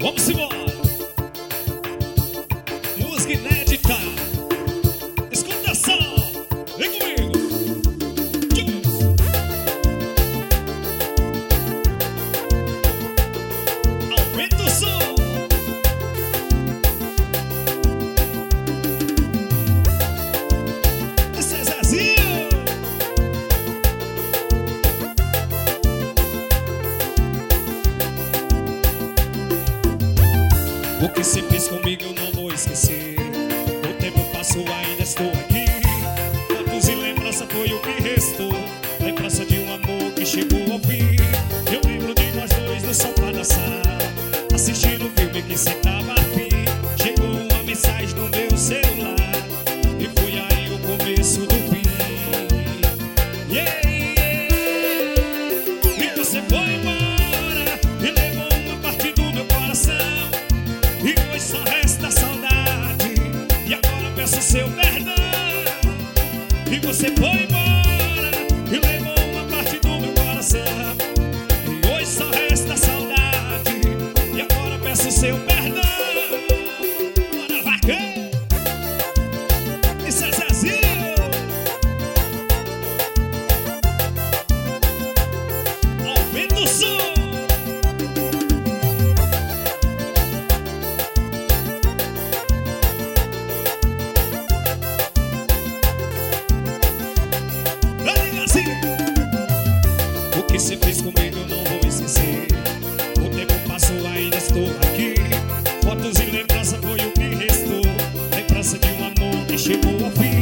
Vamos embora. Música inédita. Escuta só. Vem comigo. Aumenta o som. Esse é Zezinho. O que você fez comigo eu não vou esquecer. O tempo passou, ainda estou aqui. Fotos e lembrança foi o que restou. Lembrança de um amor que chegou ao fim. Eu lembro de nós dois no sofá da sala, assistindo um filme que cê tava afim. Chegou uma mensagem no meu celular e foi aí o começo do fim. Yeah, yeah. E você foi embora e levou uma parte do meu coração. E hoje só resta saudade, e agora peço seu perdão. E você foi embora e levou uma parte do meu coração. E hoje só resta saudade, e agora peço seu perdão. Bora, vaca! Isso é Zezinho. Aumenta o som. O que você fez comigo eu não vou esquecer. O tempo passou, ainda estou aqui. Fotos e lembrança foi o que restou. Lembrança de um amor que chegou ao fim.